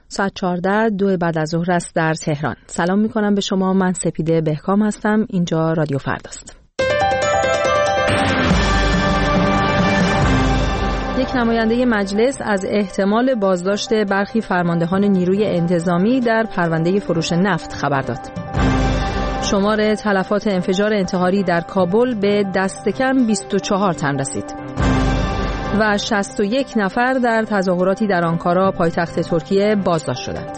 ساعت 14 2 بعد از ظهر است در تهران. سلام میکنم به شما. من سپیده بهکام هستم. اینجا رادیو فرداست. یک نماینده مجلس از احتمال بازداشت برخی فرماندهان نیروی انتظامی در پرونده فروش نفت خبر داد. شمار تلفات انفجار انتحاری در کابل به دست کم 24 تن رسید. و 61 نفر در تظاهراتی در آنکارا پایتخت ترکیه بازداشت شدند.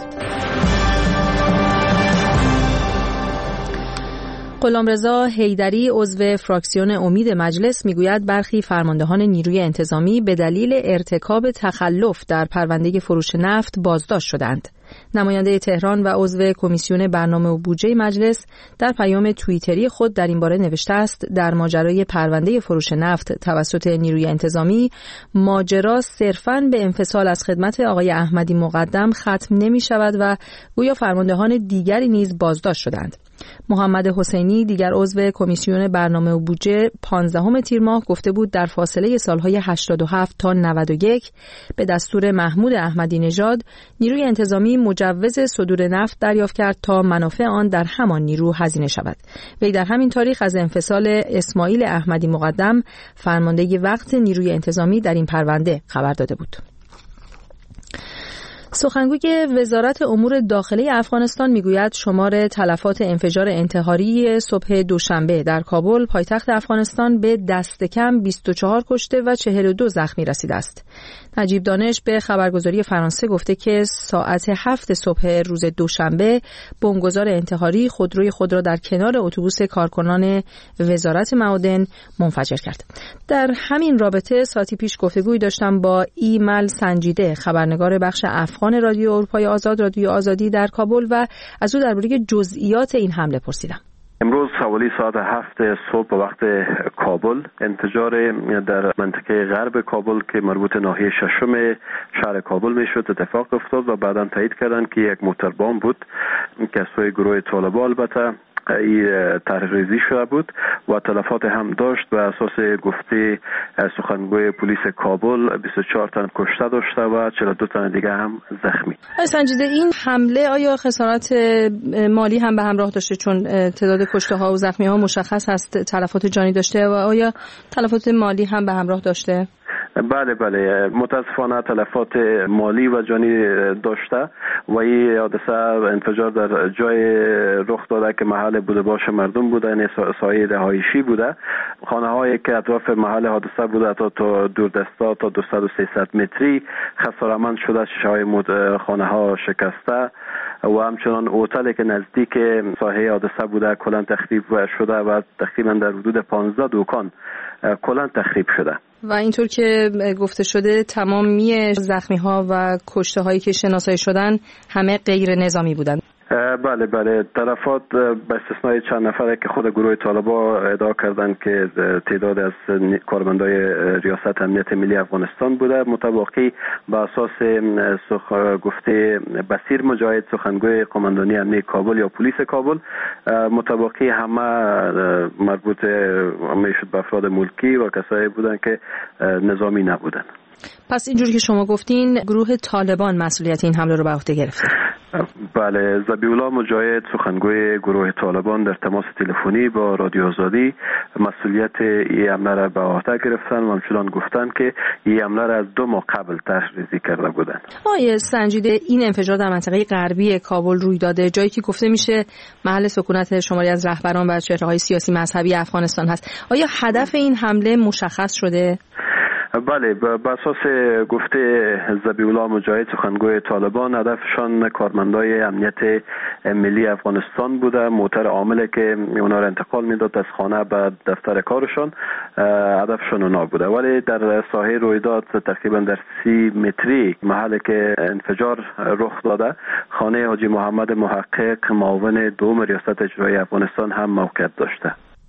غلامرضا حیدری عضو فراکسیون امید مجلس میگوید برخی فرماندهان نیروی انتظامی به دلیل ارتکاب تخلف در پرونده فروش نفت بازداشت شدند. نماینده تهران و عضو کمیسیون برنامه و بودجه مجلس در پیام توییتری خود در این باره نوشته است در ماجرای پرونده فروش نفت توسط نیروی انتظامی ماجرا صرفاً به انفصال از خدمت آقای احمدی مقدم ختم نمی شود و گویا فرماندهان دیگری نیز بازداشت شدند. محمد حسینی دیگر عضو کمیسیون برنامه و بودجه 15 تیر ماه گفته بود در فاصله سالهای 87 تا 91 به دستور محمود احمدی نژاد نیروی انتظامی مجوز صدور نفت دریافت کرد تا منافع آن در همان نیرو هزینه شود. وی در همین تاریخ از انفصال اسماعیل احمدی مقدم فرمانده وقت نیروی انتظامی در این پرونده خبر داده بود. سخنگوی وزارت امور داخلی افغانستان میگوید شمار تلفات انفجار انتحاری صبح دوشنبه در کابل پایتخت افغانستان به دست کم 24 کشته و 42 زخمی رسیده است. نجیب دانش به خبرگزاری فرانسه گفته که ساعت 7 صبح روز دوشنبه بمبگذار انتحاری خودروی خود را در کنار اتوبوس کارکنان وزارت معادن منفجر کرد. در همین رابطه ساعتی پیش گفتگویی داشتم با ایمل سنجیده، خبرنگار بخش افغان رادیو اروپای آزاد، رادیو آزادی در کابل، و از او درباره جزئیات این حمله پرسیدم. امروز حوالی ساعت 7 صبح به وقت کابل انفجار در منطقه غرب کابل که مربوط ناحیه ششم شهر کابل میشد اتفاق افتاد و بعداً تایید کردند که یک موتر بمب بود که از سوی گروه طالبان البته طرح‌ریزی شده بود و تلفات هم داشت و اساس گفته سخنگوی پلیس کابل 24 تن کشته داشته و 42 تن دیگه هم زخمی. سنجیده، این حمله آیا خسارات مالی هم به همراه داشته؟ چون تعداد کشته ها و زخمی ها مشخص هست تلفات جانی داشته، و آیا تلفات مالی هم به همراه داشته؟ بله متاسفانه تلفات مالی و جانی داشته و این حادثه انفجار در جای رخ داده که محل بوده باش مردم بوده، یعنی سایه رهایشی بوده. خانه هایی که اطراف محل حادثه بوده تا دوردستا تا 200-300 متری خساره‌مند شده، شیشه‌های خانه ها شکسته و همچنان هتلی که نزدیک ساحه حادثه بوده کلاً تخریب شده و تقریبا در حدود 15 دکان کلاً تخریب شده. و اینطور که گفته شده تمامی زخمی ها و کشته هایی که شناسایی شدن همه غیر نظامی بودند. بله تلفات به استثنای چند نفره که خود گروه طالبان ادعا کردند که تعداد از کارمندای ریاست امنیت ملی افغانستان بوده. مطابقی به اساس گفته بصیر مجاهد، سخنگوی قماندانی امنیه کابل یا پلیس کابل، مطابقی همه مربوط میشد به افراد ملکی و کسایی بودند که نظامی نبودند. پس اینجوری که شما گفتین گروه طالبان مسئولیت این حمله رو به عهده گرفته؟ بله، ذبیح‌الله مجاهد سخنگوی گروه طالبان در تماس تلفنی با رادیو آزادی مسئولیت این حمله را به عهده گرفتن و همچنان گفتن که این حمله را از 2 ماه قبل طرح‌ریزی کرده بودند. آقای سنجیده، این انفجار در منطقه غربی کابل روی داده، جایی که گفته میشه محل سکونت شماری از رهبران و چهره‌های سیاسی مذهبی افغانستان هست. آیا هدف این حمله مشخص شده؟ بله، به اساس گفته ذبیح‌الله مجاهد سخنگوی طالبان هدفشان کارمندای امنیت ملی افغانستان بوده. موتر عامله که اونا را انتقال میداد از خانه به دفتر کارشان هدفشان اونا بوده، ولی در ساحه رویداد تقریبا در 30 متری محل که انفجار رخ داده خانه حاجی محمد محقق معاون دوم ریاست اجرایی افغانستان هم موقعیت داشته.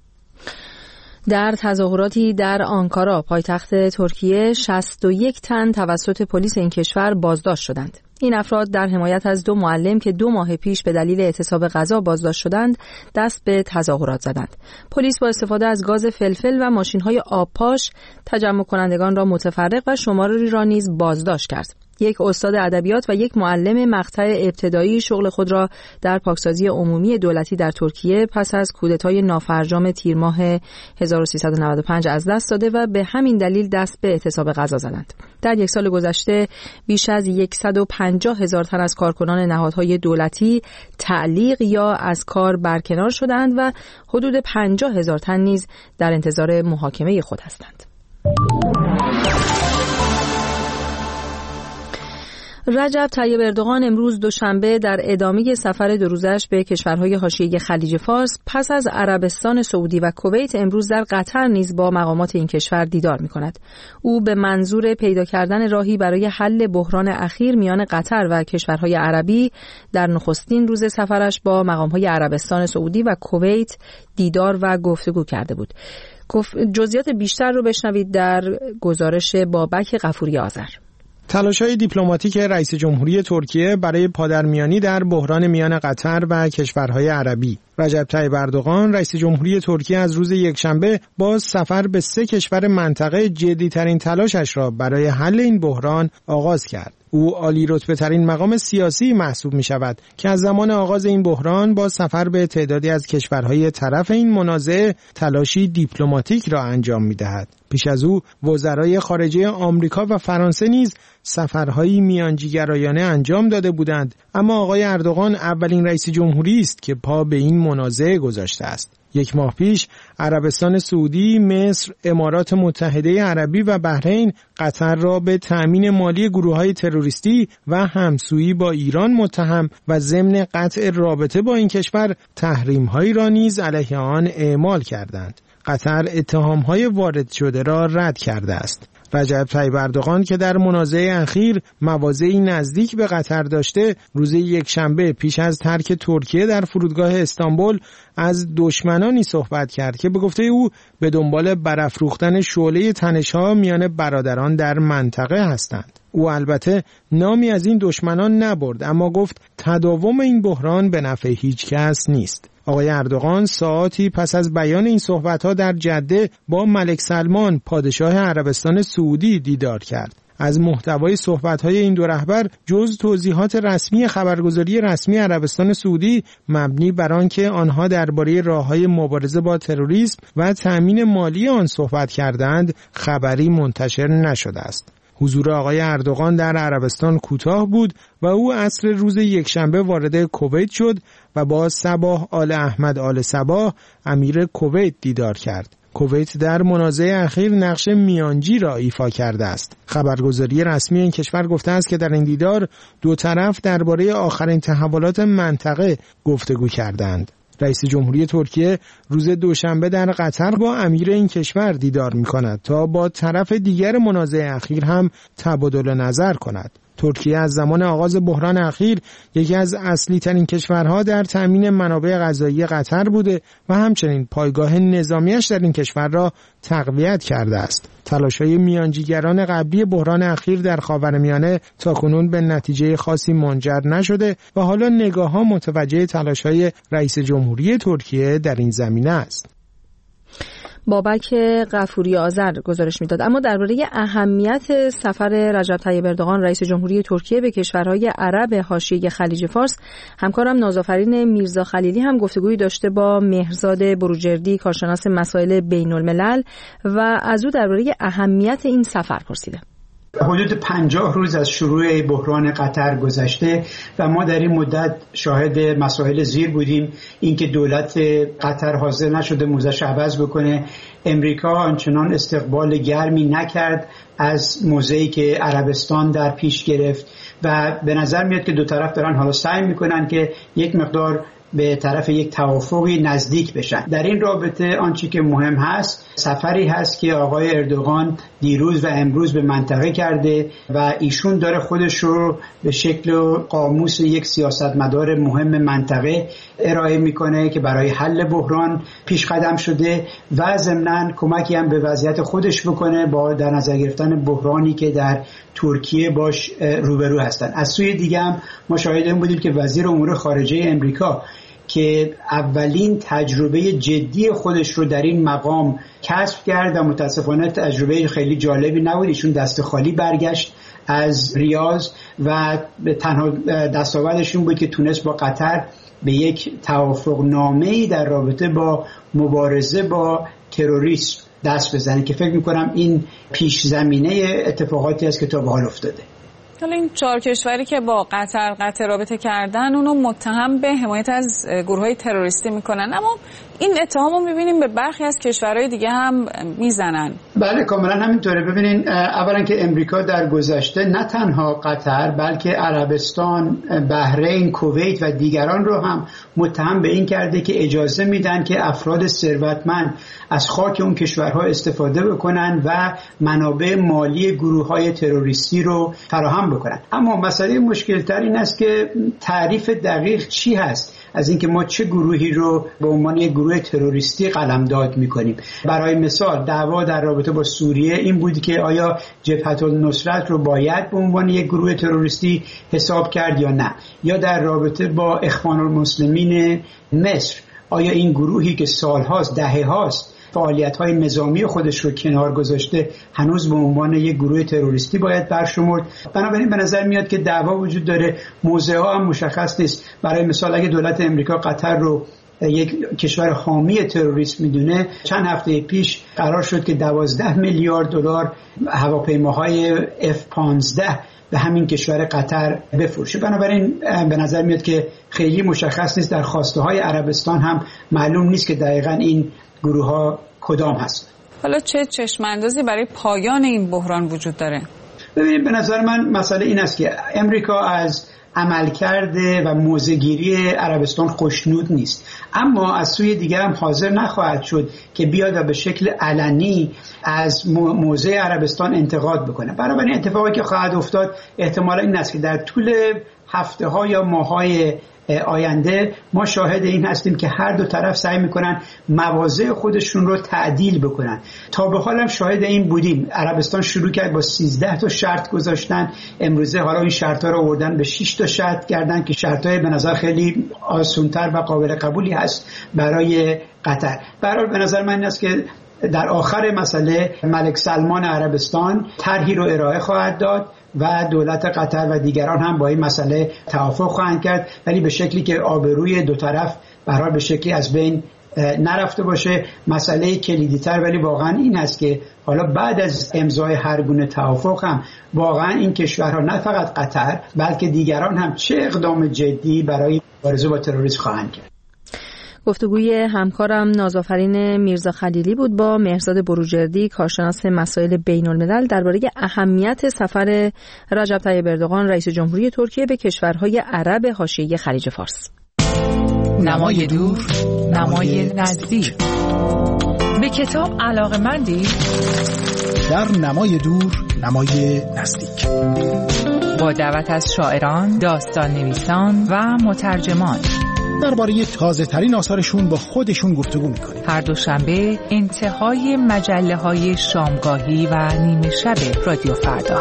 در تظاهراتی در آنکارا پایتخت ترکیه 61 تن توسط پلیس این کشور بازداشت شدند. این افراد در حمایت از 2 معلم که 2 ماه پیش به دلیل اعتصاب غذا بازداشت شدند دست به تظاهرات زدند. پلیس با استفاده از گاز فلفل و ماشین‌های آبپاش تجمع کنندگان را متفرق و شماری را نیز بازداشت کرد. یک استاد ادبیات و یک معلم مقطع ابتدایی شغل خود را در پاکسازی عمومی دولتی در ترکیه پس از کودتای نافرجام تیر ماه 1395 از دست داده و به همین دلیل دست به اعتصاب غذا زدند. در یک سال گذشته بیش از 150,000 تن از کارکنان نهادهای دولتی تعلیق یا از کار برکنار شدند و حدود 50,000 تن نیز در انتظار محاکمه خود هستند. رجب طیب اردوغان امروز دوشنبه در ادامه سفر 2 روزش به کشورهای حاشیه خلیج فارس پس از عربستان سعودی و کویت امروز در قطر نیز با مقامات این کشور دیدار می‌کند. او به منظور پیدا کردن راهی برای حل بحران اخیر میان قطر و کشورهای عربی در نخستین روز سفرش با مقام‌های عربستان سعودی و کویت دیدار و گفتگو کرده بود. جزئیات بیشتر رو بشنوید در گزارش بابک غفوری آذر. تلاش‌های دیپلماتیک رئیس جمهوری ترکیه برای پادرمیانی در بحران میان قطر و کشورهای عربی. رجب طیب اردوغان رئیس جمهوری ترکیه از روز یکشنبه با سفر به 3 کشور منطقه جدی‌ترین تلاشش را برای حل این بحران آغاز کرد. او عالی رتبه ترین مقام سیاسی محسوب می شود که از زمان آغاز این بحران با سفر به تعدادی از کشورهای طرف این منازعه تلاشی دیپلماتیک را انجام می دهد. پیش از او وزرای خارجه آمریکا و فرانسه نیز سفرهایی میانجیگرایانه انجام داده بودند، اما آقای اردوغان اولین رئیس جمهوری است که پا به این منازعه گذاشته است. 1 ماه پیش عربستان سعودی، مصر، امارات متحده عربی و بحرین قطر را به تأمین مالی گروه‌های تروریستی و همسویی با ایران متهم و ضمن قطع رابطه با این کشور تحریم‌هایی را نیز علیه آن اعمال کردند. قطر اتهام‌های وارد شده را رد کرده است. رجب طیب اردوغان که در منازعه اخیر مواضعی نزدیک به قطر داشته، روز یکشنبه پیش از ترک ترکیه در فرودگاه استانبول از دشمنانی صحبت کرد که به گفته او به دنبال برافروختن شعله تنش‌ها میان برادران در منطقه هستند. او البته نامی از این دشمنان نبرد، اما گفت تداوم این بحران به نفع هیچ کس نیست. آقای اردوغان ساعاتی پس از بیان این صحبت‌ها در جده با ملک سلمان پادشاه عربستان سعودی دیدار کرد. از محتوای صحبت‌های این 2 رهبر جز توضیحات رسمی خبرگزاری رسمی عربستان سعودی مبنی بر آنکه آنها درباره راه‌های مبارزه با تروریسم و تأمین مالی آن صحبت کردند خبری منتشر نشده است. حضور آقای اردوغان در عربستان کوتاه بود و او عصر روز یکشنبه وارد کویت شد و با صباح آل احمد آل صباح امیر کویت دیدار کرد. کویت در منازعه اخیر نقش میانجی را ایفا کرده است. خبرگزاری رسمی این کشور گفته است که در این دیدار 2 طرف درباره آخرین تحولات منطقه گفتگو کردند. رئیس جمهوری ترکیه روز دوشنبه در قطر با امیر این کشور دیدار می‌کند تا با طرف دیگر منازعه اخیر هم تبادل نظر کند. ترکیه از زمان آغاز بحران اخیر یکی از اصلی ترین کشورها در تأمین منابع غذایی قطر بوده و همچنین پایگاه نظامیش در این کشور را تقویت کرده است. تلاش‌های میانجیگران قبلی بحران اخیر در خاورمیانه تاکنون به نتیجه خاصی منجر نشده و حالا نگاه‌ها متوجه تلاش‌های رئیس جمهوری ترکیه در این زمینه است. بابک غفوری آذر گزارش میداد. اما درباره اهمیت سفر رجب طیب اردوغان رئیس جمهوری ترکیه به کشورهای عرب حاشیه خلیج فارس، همکارم نازآفرین میرزا خلیلی هم گفتگویی داشته با مهرزاد بروجردی، کارشناس مسائل بین الملل، و از او درباره اهمیت این سفر پرسیده. حدود 50 روز از شروع بحران قطر گذشته و ما در این مدت شاهد مسائل زیر بودیم. اینکه دولت قطر حاضر نشده موضعش عوض بکنه، امریکا آنچنان استقبال گرمی نکرد از موضعی که عربستان در پیش گرفت و به نظر میاد که 2 طرف دارن حالا سعی میکنن که یک مقدار به طرف یک توافقی نزدیک بشن. در این رابطه آنچه که مهم هست سفری هست که آقای اردوغان دیروز و امروز به منطقه کرده و ایشون داره خودش رو به شکل قاموس یک سیاستمدار مهم منطقه ارائه میکنه که برای حل بحران پیش قدم شده و ضمناً کمکی هم به وضعیت خودش بکنه با در نظر گرفتن بحرانی که در ترکیه باش روبرو هستن. از سوی دیگه هم ما شاهد این بودیم که وزیر امور خارجه امریکا که اولین تجربه جدی خودش رو در این مقام کسب کرد و متاسفانه تجربه خیلی جالبی نبود، ایشون دست خالی برگشت از ریاض و به تنها دستاوردشون بود که تونست با قطر به یک توافقنامه‌ای در رابطه با مبارزه با تروریسم دست بزنه که فکر می‌کنم این پیش زمینه اتفاقاتی است که تا به حال افتاده. حالا این 4 کشوری که با قطر قطع رابطه کردن اونو متهم به حمایت از گروه‌های تروریستی میکنن، اما این اتهامو میبینیم به برخی از کشورهای دیگه هم میزنن. بله کاملا همینطوره. ببینین اولا که امریکا در گذشته نه تنها قطر بلکه عربستان، بحرین، کویت و دیگران رو هم متهم به این کرده که اجازه میدن که افراد ثروتمند از خاک اون کشورها استفاده بکنن و منابع مالی گروه‌های تروریستی رو فراهم بکنن. اما مسئله مشکل‌تر این است که تعریف دقیق چی هست از اینکه ما چه گروهی رو به عنوان یک گروه تروریستی قلمداد می‌کنیم. برای مثال دعوا در رابطه با سوریه این بود که آیا جبهة النصرت رو باید به عنوان یک گروه تروریستی حساب کرد یا نه، یا در رابطه با اخوان المسلمین مصر آیا این گروهی که سال‌هاست، دهه‌هاست فعالیت‌های نظامی خودش رو کنار گذاشته هنوز به عنوان یک گروه تروریستی باید برشمرد. بنابراین به نظر میاد که دعوا وجود داره، موضع‌ها هم مشخص نیست. برای مثال اگه دولت امریکا قطر رو یک کشور حامی تروریسم میدونه، چند هفته پیش قرار شد که 12 میلیارد دلار هواپیماهای F-15 به همین کشور قطر بفروشه. بنابراین به نظر میاد که خیلی مشخص نیست، در خواسته‌های عربستان هم معلوم نیست که دقیقاً این گروه ها کدام هست. حالا چه چشماندازی برای پایان این بحران وجود داره؟ ببینید به نظر من مسئله این است که امریکا از عملکرد و موضع‌گیری عربستان خوشنود نیست، اما از سوی دیگر هم حاضر نخواهد شد که بیاد و به شکل علنی از موضع عربستان انتقاد بکنه. بنابراین اتفاقی که خواهد افتاد احتمالا این است که در طول هفته‌ها یا ماه‌های آینده ما شاهد این هستیم که هر دو طرف سعی میکنن مواضع خودشون رو تعدیل بکنن. تا به حال هم شاهد این بودیم، عربستان شروع کرد با 13 تا شرط گذاشتن، امروزه حالا این شرط‌ها رو آوردن به 6 تا شرط کردن که شرط‌های به نظر خیلی آسان‌تر و قابل قبولی هست برای قطر. به هر حال به نظر من این است که در آخر مسئله ملک سلمان عربستان طرحی رو ارائه خواهد داد و دولت قطر و دیگران هم با این مسئله توافق خواهند کرد، ولی به شکلی که آبروی دو طرف به هر حال به شکلی از بین نرفته باشه. مسئله کلیدی‌تر ولی واقعا این است که حالا بعد از امضای هر گونه توافق هم واقعا این کشورها نه فقط قطر بلکه دیگران هم چه اقدام جدی برای مبارزه با تروریسم خواهند کرد. گفتگوی همکارم نازآفرین میرزا خلیلی بود با مهرزاد بروجردی، کارشناس مسائل بین الملل، درباره اهمیت سفر رجب طیب اردوغان رئیس جمهوری ترکیه به کشورهای عرب حاشیه خلیج فارس. نمای دور، نمای نزدیک. به کتاب علاقه‌مندی؟ در نمای دور، نمای نزدیک. با دعوت از شاعران، داستان نویسان و مترجمان درباره تازه ترین آثارشون با خودشون گفتگو میکنیم. هر دوشنبه انتهای مجله‌های شامگاهی و نیمه شب رادیو فردا.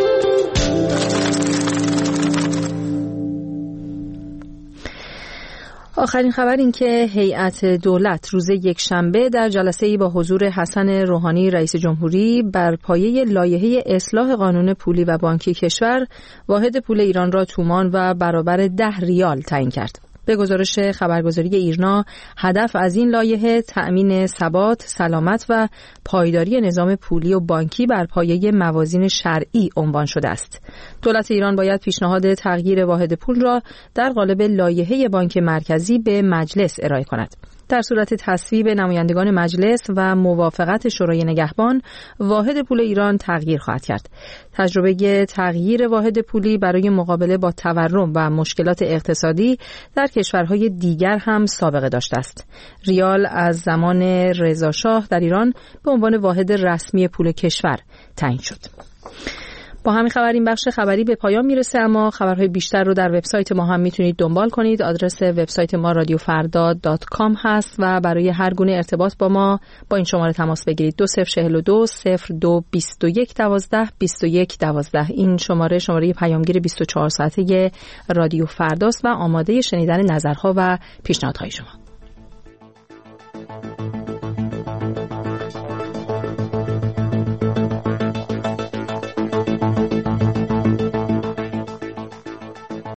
آخرین خبر این که هیئت دولت روز یکشنبه در جلسه‌ای با حضور حسن روحانی رئیس جمهوری بر پایه لایحه اصلاح قانون پولی و بانکی کشور واحد پول ایران را تومان و برابر 10 ریال تعیین کرد. به گزارش خبرگزاری ایرنا، هدف از این لایحه تأمین ثبات، سلامت و پایداری نظام پولی و بانکی بر پایه موازین شرعی عنوان شده است. دولت ایران باید پیشنهاد تغییر واحد پول را در قالب لایحه بانک مرکزی به مجلس ارائه کند. در صورت تصویب نمایندگان مجلس و موافقت شورای نگهبان، واحد پول ایران تغییر خواهد کرد. تجربه تغییر واحد پولی برای مقابله با تورم و مشکلات اقتصادی در کشورهای دیگر هم سابقه داشته است. ریال از زمان رضا شاه در ایران به عنوان واحد رسمی پول کشور تعیین شد. با همین خبر این بخش خبری به پایان میرسه، اما خبرهای بیشتر رو در وبسایت ما هم میتونید دنبال کنید. آدرس وبسایت ما radiofarda.com هست و برای هر گونه ارتباط با ما با این شماره تماس بگیرید. 2042 02 21 12 21 12. این شماره پیامگیر 24 ساعته رادیو فرداست و آماده شنیدن نظرها و پیشنهادهای شما.